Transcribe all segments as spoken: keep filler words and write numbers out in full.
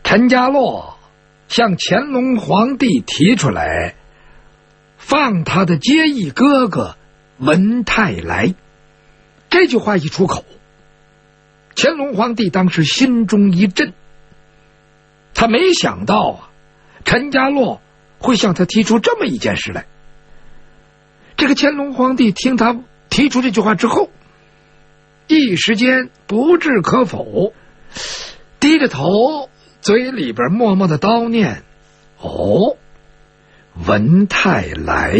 陈家洛向乾隆皇帝提出来放他的结义哥哥文泰来。这句话一出口，乾隆皇帝当时心中一震，他没想到啊，陈家洛会向他提出这么一件事来。这个乾隆皇帝听他提出这句话之后，一时间不置可否，低着头，嘴里边默默的叨念：哦，文泰来，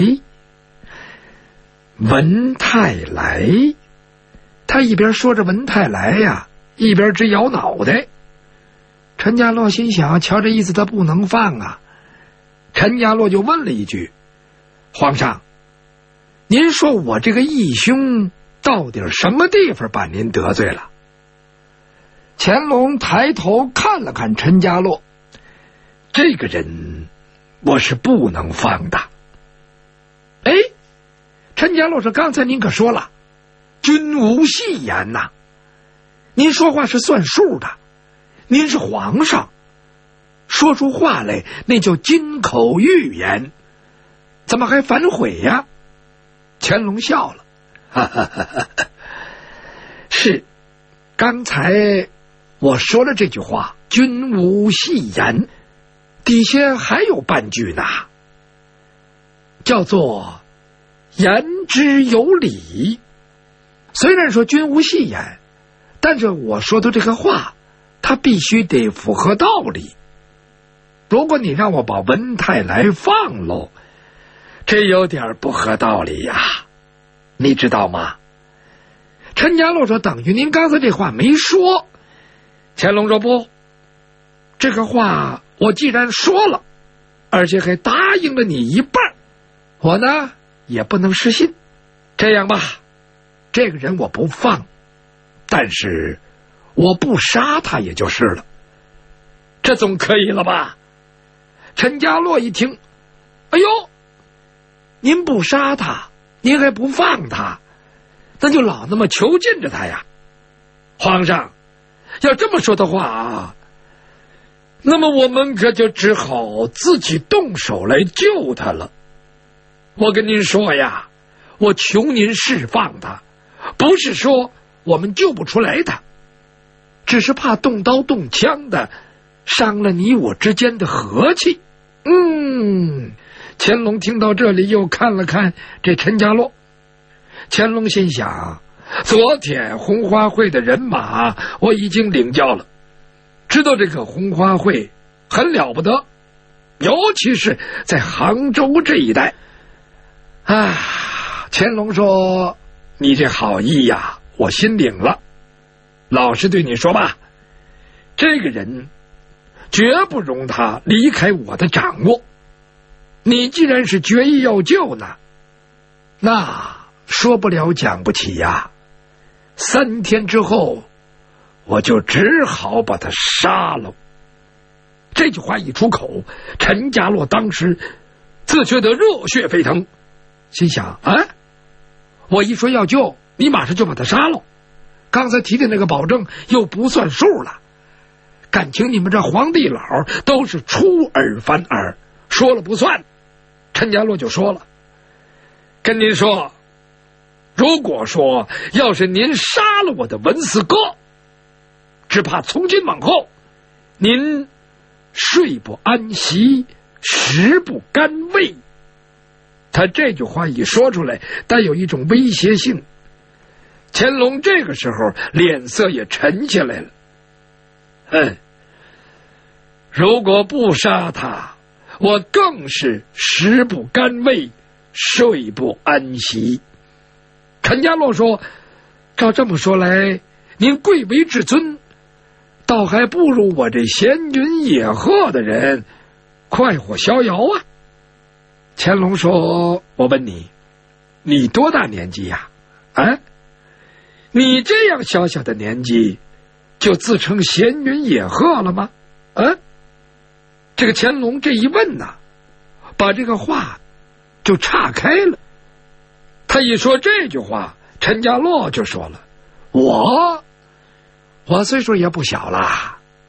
文泰来。他一边说着文泰来呀，一边直摇脑袋。陈家洛心想，瞧这意思他不能放啊。陈家洛就问了一句：皇上，您说我这个义兄到底什么地方把您得罪了？乾隆抬头看了看陈家洛，这个人我是不能放的。哎，陈家洛说，刚才您可说了，君无戏言呐、啊，您说话是算数的，您是皇上，说出话来那叫金口玉言，怎么还反悔呀？乾隆笑了，哈哈哈哈，是，刚才我说了这句话，君无戏言，底下还有半句呢，叫做言之有理。虽然说君无戏言，但是我说的这个话，它必须得符合道理。如果你让我把文泰来放喽，这有点不合道理呀、啊，你知道吗？陈家洛说，等于您刚才这话没说。乾隆说，不，这个话我既然说了，而且还答应了你一半，我呢也不能失信。这样吧，这个人我不放，但是我不杀他也就是了，这总可以了吧？陈家洛一听，哎呦，您不杀他，您还不放他，那就老那么囚禁着他呀。皇上要这么说的话啊，那么我们可就只好自己动手来救他了。我跟您说呀，我求您释放他，不是说我们救不出来他，只是怕动刀动枪的伤了你我之间的和气。嗯，乾隆听到这里又看了看这陈家洛，乾隆心想，昨天红花会的人马我已经领教了，知道这个红花会很了不得，尤其是在杭州这一带啊。乾隆说，你这好意呀，我心领了。老实对你说吧，这个人绝不容他离开我的掌握。你既然是决意要救呢，那说不了讲不起呀，三天之后我就只好把他杀了。这句话一出口，陈家洛当时自觉得热血沸腾，心想，啊，我一说要救，你马上就把他杀了，刚才提的那个保证又不算数了，感情你们这皇帝老都是出尔反尔，说了不算。陈家洛就说了，跟您说，如果说要是您杀了我的文四哥，只怕从今往后您睡不安息，食不甘味。他这句话一说出来，带有一种威胁性。乾隆这个时候脸色也沉下来了。嗯，如果不杀他，我更是食不甘味，睡不安息。陈家洛说，照这么说来，您贵为至尊，倒还不如我这闲云野鹤的人快活逍遥啊。乾隆说，我问你，你多大年纪呀、啊？啊，你这样小小的年纪就自称闲云野鹤了吗？啊，这个乾隆这一问呐，把这个话就岔开了。他一说这句话，陈家洛就说了，我我岁数也不小了，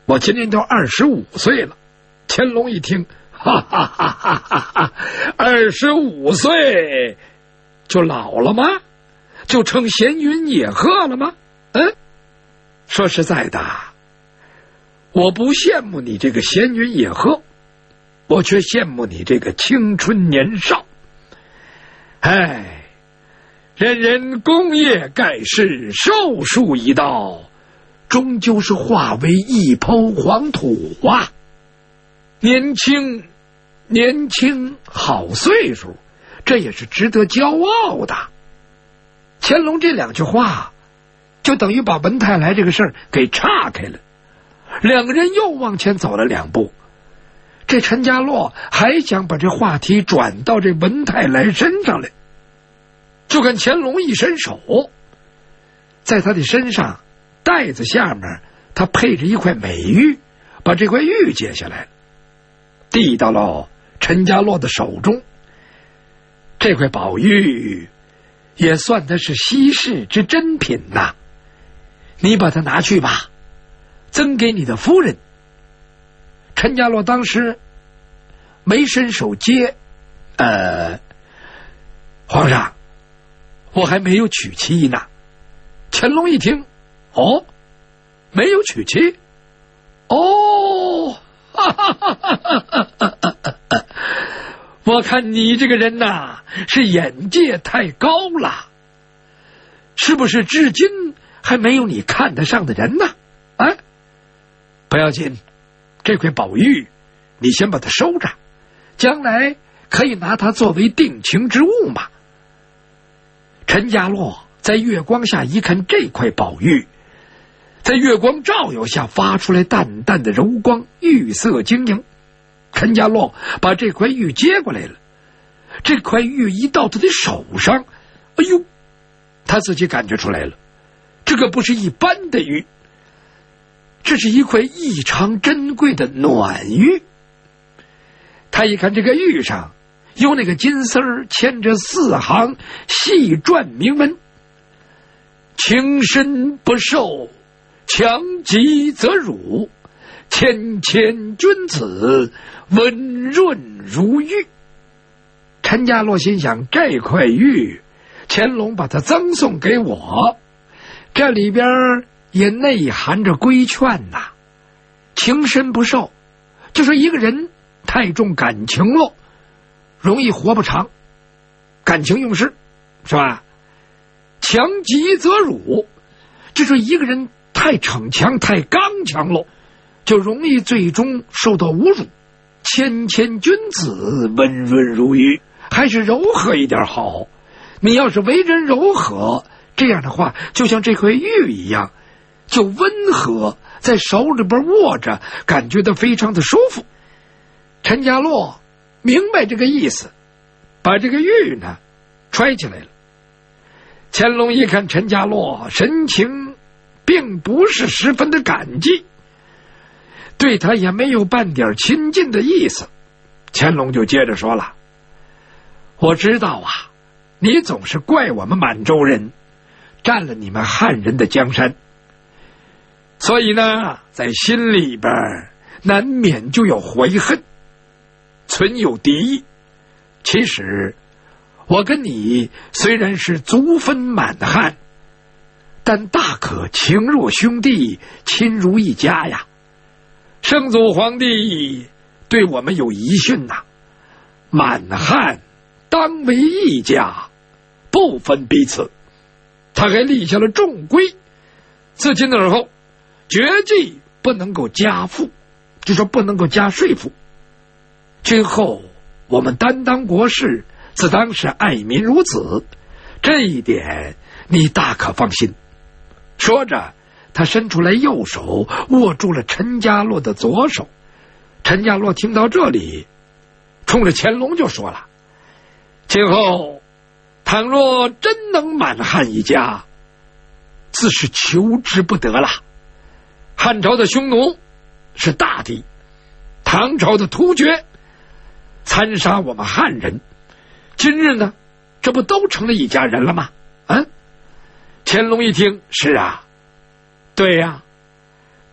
我今年都二十五岁了。乾隆一听，哈哈哈哈哈哈，二十五岁就老了吗？就成闲云野鹤了吗？嗯，说实在的，我不羡慕你这个闲云野鹤，我却羡慕你这个青春年少。哎，人人功业盖世，寿数一到，终究是化为一抔黄土啊！年轻，年轻，好岁数，这也是值得骄傲的。乾隆这两句话，就等于把文泰来这个事儿给岔开了。两个人又往前走了两步，这陈家洛还想把这话题转到这文泰来身上来，就看乾隆一伸手，在他的身上袋子下面，他配着一块美玉，把这块玉解下来了，递到了陈家洛的手中。这块宝玉也算得是稀世之珍品呐，你把它拿去吧，赠给你的夫人。陈家洛当时没伸手接，呃，皇上，我还没有娶妻呢。乾隆一听，哦，没有娶妻，哦，哈哈哈哈哈哈，我看你这个人呐，是眼界太高了，是不是至今还没有你看得上的人呢？啊，不要紧，这块宝玉你先把它收着，将来可以拿它作为定情之物嘛。陈家洛在月光下一看这块宝玉，在月光照耀下发出来淡淡的柔光，玉色晶莹。陈家洛把这块玉接过来了，这块玉一到他的手上，哎呦，他自己感觉出来了，这个不是一般的玉，这是一块异常珍贵的暖玉。他一看这个玉上有那个金丝儿牵着四行细篆铭文：情深不寿，强极则辱，谦谦君子，温润如玉。陈家洛心想，这块玉乾隆把它赠送给我，这里边也内含着规劝呐。情深不寿，就是一个人太重感情了，容易活不长，感情用事，是吧？强极则辱，就是一个人太逞强太刚强了，就容易最终受到侮辱。谦谦君子，温润如玉，还是柔和一点好。你要是为人柔和，这样的话就像这块玉一样，就温和，在手里边握着，感觉到非常的舒服。陈家洛明白这个意思，把这个玉呢揣起来了。乾隆一看陈家洛神情并不是十分的感激，对他也没有半点亲近的意思，乾隆就接着说了：我知道啊，你总是怪我们满洲人占了你们汉人的江山，所以呢在心里边难免就有悔恨，存有敌意。其实我跟你虽然是族分满汉，但大可情若兄弟，亲如一家呀。圣祖皇帝对我们有遗训呐、啊，满汉当为一家，不分彼此。他还立下了重规，自今而后绝技不能够加赋，就说不能够加税赋。今后我们担当国事，自当是爱民如子，这一点你大可放心。说着，他伸出来右手握住了陈家洛的左手。陈家洛听到这里，冲着乾隆就说了：今后倘若真能满汉一家，自是求之不得了。汉朝的匈奴是大敌，唐朝的突厥残杀我们汉人，今日呢，这不都成了一家人了吗？啊！乾隆一听，是啊，对呀、啊，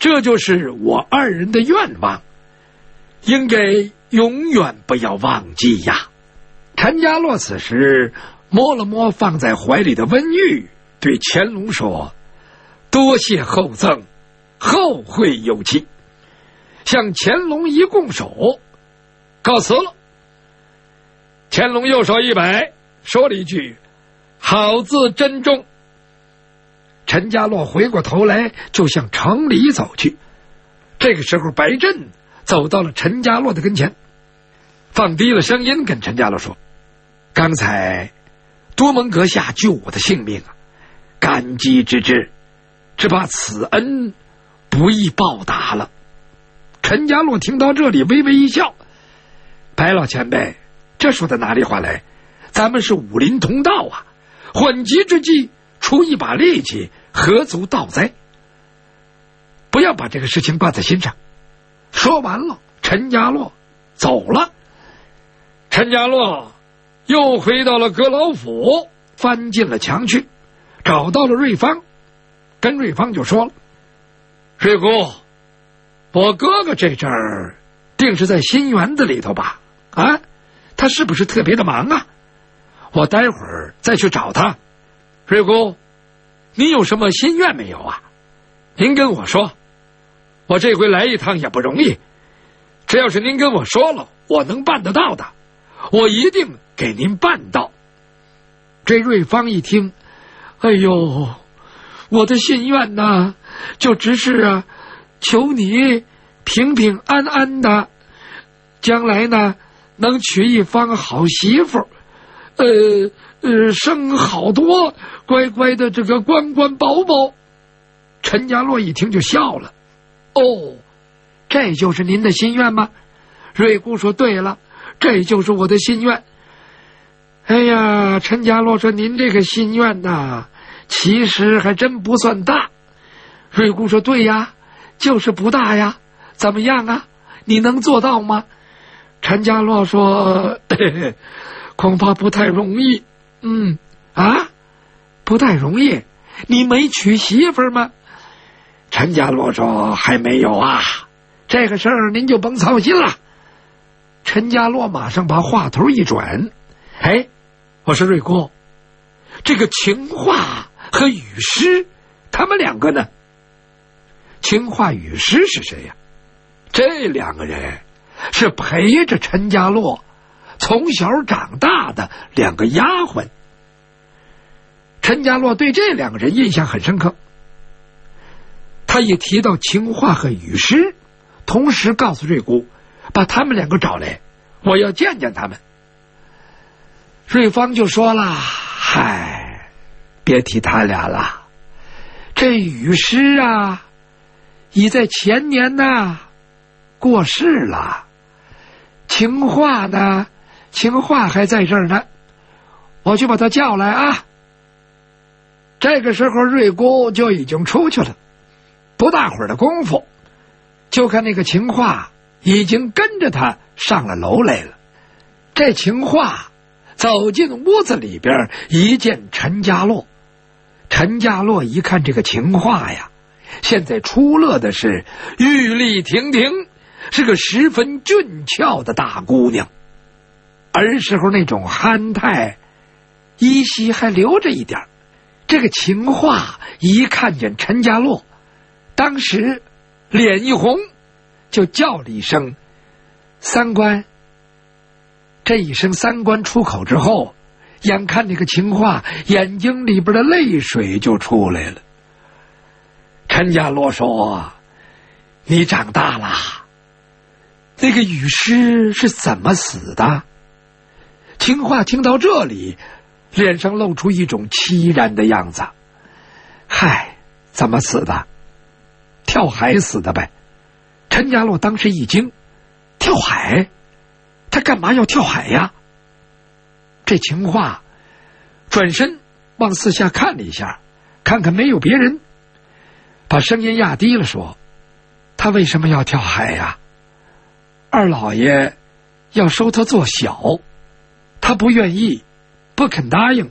这就是我二人的愿望，应该永远不要忘记呀。陈家洛此时摸了摸放在怀里的温玉，对乾隆说：多谢厚赠，后会有期。向乾隆一拱手，告辞了。乾隆右手一摆，说了一句：好自珍重。陈家洛回过头来就向城里走去。这个时候白振走到了陈家洛的跟前，放低了声音跟陈家洛说：刚才多蒙阁下救我的性命啊，感激之至，只怕此恩不易报答了。陈家洛听到这里微微一笑：白老前辈，这说的哪里话来？咱们是武林同道啊，缓急之际出一把力气，何足道哉？不要把这个事情挂在心上。说完了，陈家洛走了。陈家洛又回到了阁老府，翻进了墙去，找到了瑞芳，跟瑞芳就说了：瑞姑，我哥哥这阵儿定是在新园子里头吧？啊，他是不是特别的忙啊？我待会儿再去找他。瑞姑，你有什么心愿没有啊？您跟我说，我这回来一趟也不容易，只要是您跟我说了，我能办得到的，我一定给您办到。这瑞芳一听，哎呦，我的心愿呢，就只是啊，求你平平安安的，将来呢能娶一方好媳妇，呃呃，生好多乖乖的这个关关宝宝。陈家洛一听就笑了：哦，这就是您的心愿吗？瑞姑说：对了，这就是我的心愿。哎呀，陈家洛说：您这个心愿呐，其实还真不算大。瑞姑说：对呀，就是不大呀，怎么样啊？你能做到吗？陈家洛说：嘿嘿，恐怕不太容易。嗯啊，不太容易？你没娶媳妇吗？陈家洛说：还没有啊，这个事儿您就甭操心了。陈家洛马上把话头一转：哎，我说瑞姑，这个秦化和雨师他们两个呢？秦化雨师是谁呀？这两个人是陪着陈家洛从小长大的两个丫鬟。陈家洛对这两个人印象很深刻，他一提到秦化和雨师，同时告诉瑞姑把他们两个找来，我要见见他们。瑞芳就说了：嗨，别提他俩了，这雨师啊已在前年呐过世了，秦化呢，秦化还在这儿呢，我去把他叫来啊。这个时候瑞姑就已经出去了，不大会儿的功夫，就看那个秦化已经跟着他上了楼来了。这秦化走进屋子里边，一见陈家洛，陈家洛一看这个秦化呀，现在出落的是玉立亭亭，是个十分俊俏的大姑娘，儿时候那种憨态依稀还留着一点。这个秦化一看见陈家洛，当时脸一红，就叫了一声三官。这一声三官出口之后，眼看那个秦化眼睛里边的泪水就出来了。陈家洛说：你长大了，那个雨师是怎么死的？秦化听到这里，脸上露出一种凄然的样子。嗨，怎么死的？跳海死的呗。陈家洛当时一惊，跳海？他干嘛要跳海呀？这秦化转身往四下看了一下，看看没有别人，把声音压低了说：他为什么要跳海呀？二老爷要收他做小，他不愿意，不肯答应。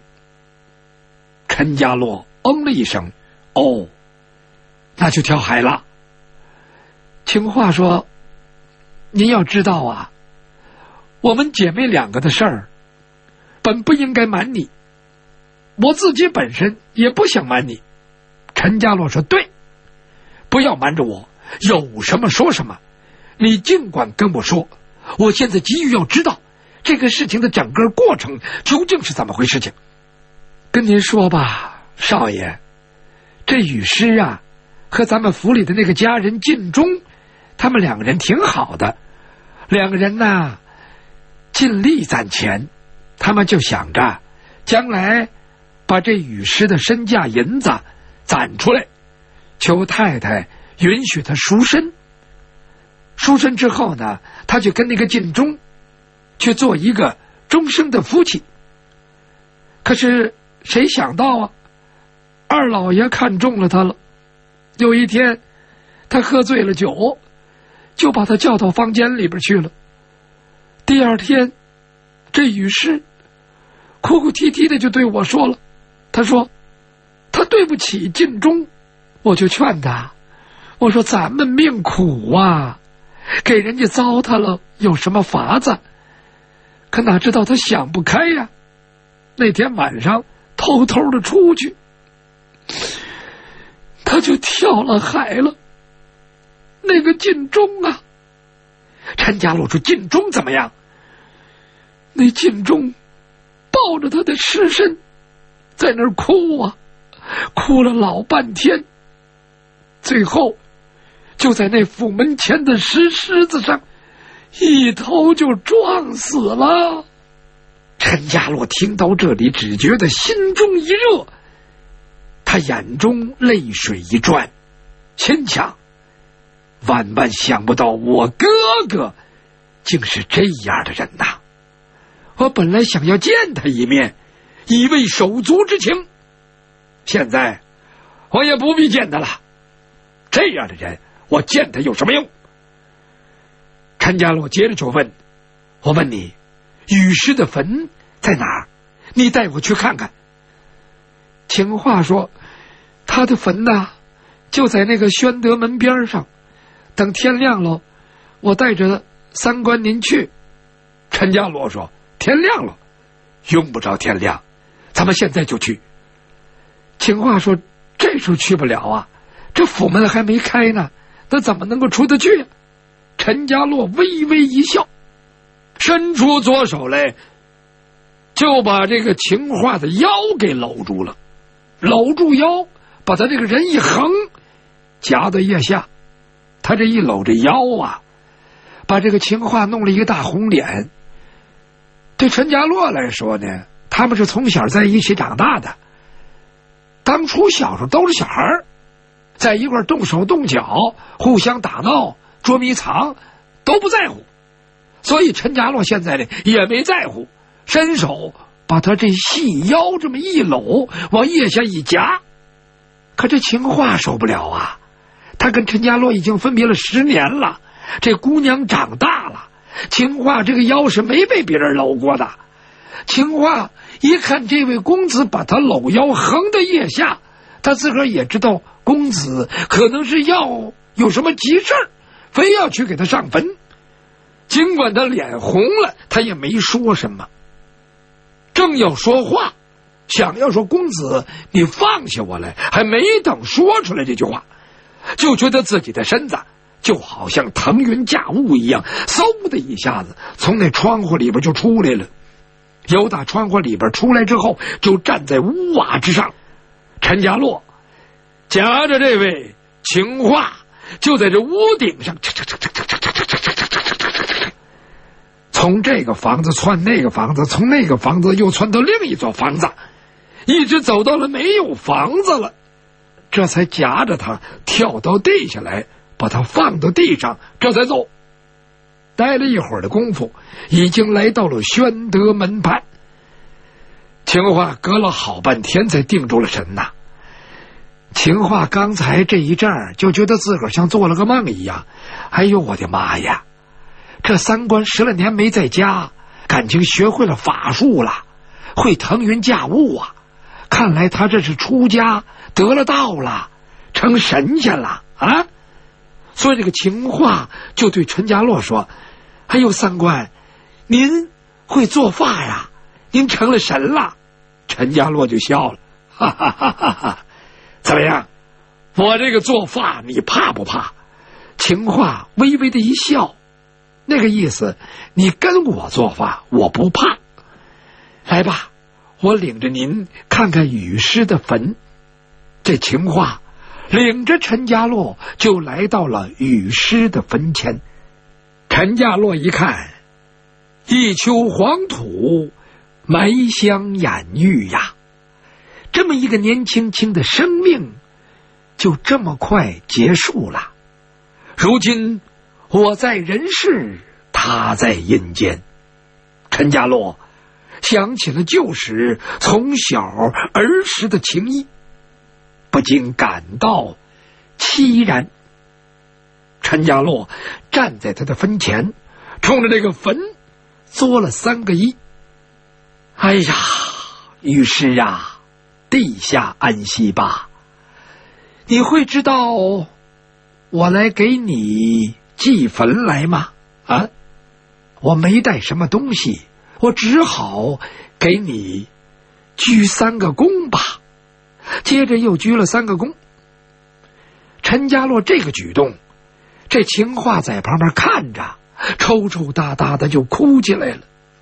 陈家洛嗯了一声：哦，那就跳海了。 情话说：“您要知道啊，我们姐妹两个的事儿，本不应该瞒你，我自己本身也不想瞒你。”陈家洛说：“对，不要瞒着我，有什么说什么，你尽管跟我说。我现在急于要知道这个事情的整个过程究竟是怎么回事情。跟您说吧，少爷，这雨师啊，和咱们府里的那个家人晋忠，他们两个人挺好的，两个人呢尽力攒钱，他们就想着将来把这雨师的身价银子攒出来，求太太允许他赎身。赎身之后呢，他就跟那个晋忠去做一个终生的夫妻。可是谁想到啊，二老爷看中了他了。有一天他喝醉了酒，就把他叫到房间里边去了。第二天这雨师哭哭啼啼的就对我说了，他说他对不起晋忠。我就劝他，我说咱们命苦啊，给人家糟蹋了有什么法子？可哪知道他想不开呀，那天晚上偷偷的出去，他就跳了海了。那个晋忠啊，陈家洛说：“晋忠怎么样？”那晋忠抱着他的尸身在那儿哭啊，哭了老半天，最后就在那府门前的石狮子上一头就撞死了。陈家洛听到这里，只觉得心中一热，他眼中泪水一转，心想：万万想不到我哥哥竟是这样的人呐！我本来想要见他一面，以慰手足之情，现在我也不必见他了。这样的人，我见他有什么用？陈家洛接着就问：“我问你，雨师的坟在哪儿？你带我去看看。”情话说：“他的坟呢，就在那个宣德门边上。等天亮了，我带着三官您去。”陈家洛说：“天亮了，用不着天亮，咱们现在就去。”情话说：“这时候去不了啊，这府门还没开呢，那怎么能够出得去呀？”陈家洛微微一笑，伸出左手来，就把这个情话的腰给搂住了，搂住腰，把他这个人一横，夹到腋下。他这一搂着腰啊，把这个情话弄了一个大红脸。对陈家洛来说呢，他们是从小在一起长大的，当初小时候都是小孩，在一块动手动脚，互相打闹捉迷藏都不在乎，所以陈家洛现在呢也没在乎，伸手把他这细腰这么一搂，往腋下一夹。可这情话受不了啊，他跟陈家洛已经分别了十年了，这姑娘长大了，情话这个腰是没被别人搂过的。情话一看这位公子把他搂腰横到腋下，他自个儿也知道公子可能是要有什么急事儿，非要去给他上坟。尽管他脸红了，他也没说什么。正要说话，想要说公子你放下我来，还没等说出来这句话，就觉得自己的身子就好像腾云驾雾一样，嗖的一下子从那窗户里边就出来了。由打窗户里边出来之后，就站在屋瓦之上。陈家洛夹着这位情话，就在这屋顶上从这个房子窜那个房子，从那个房子又窜到另一座房子，一直走到了没有房子了，这才夹着他跳到地下来，把他放到地上，这才走。待了一会儿的功夫，已经来到了宣德门畔。情话隔了好半天才定住了神呐。情话刚才这一阵儿就觉得自个儿像做了个梦一样，哎呦我的妈呀，这三官十来年没在家，感情学会了法术了，会腾云驾雾啊，看来他这是出家得了道了，成神仙了啊！ 所以这个秦化就对陈家洛说：“哎呦，三官，您会做法呀？您成了神了。”陈家洛就笑了，哈哈哈哈哈！怎么样？我这个做法你怕不怕？秦化微微的一笑，那个意思，你跟我做法，我不怕。来吧，我领着您看看禹师的坟。这秦化领着陈家洛就来到了禹师的坟前。陈家洛一看，一丘黄土，埋香掩玉呀，这么一个年轻轻的生命就这么快结束了。如今我在人世，他在阴间。陈家洛想起了旧时从小儿时的情谊，不禁感到凄然。陈家洛站在他的坟前，冲着这个坟作了三个揖。哎呀，禹师啊，地下安息吧。你会知道我来给你祭坟来吗？啊，我没带什么东西，我只好给你鞠三个躬吧。接着又鞠了三个躬。陈家洛这个举动，这秦化在旁边看着，抽抽搭搭的就哭起来了。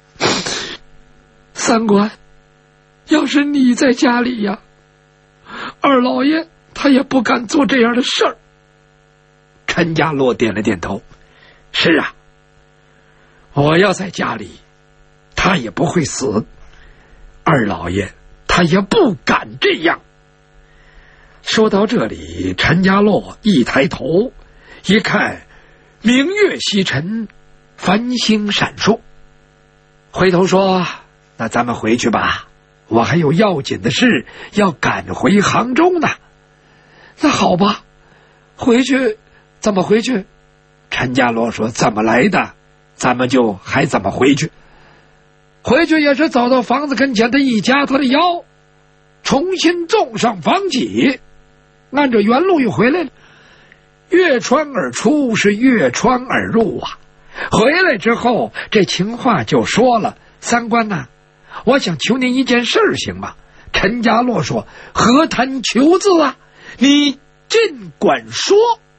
三官，要是你在家里呀，二老爷他也不敢做这样的事儿。陈家洛点了点头，是啊，我要在家里，他也不会死，二老爷他也不敢这样。说到这里，陈家洛一抬头一看，明月西沉，繁星闪烁，回头说：“那咱们回去吧，我还有要紧的事要赶回杭州呢。”那好吧，回去怎么回去？陈家洛说：“怎么来的，咱们就还怎么回去。”回去也是走到房子跟前，他一夹他的腰，重新种上房脊，按着原路又回来了。越穿而出是越穿而入啊！回来之后，这秦化就说了：“三官呐、啊，我想求您一件事儿，行吗？”陈家洛说：“何谈求字啊？你尽管说。”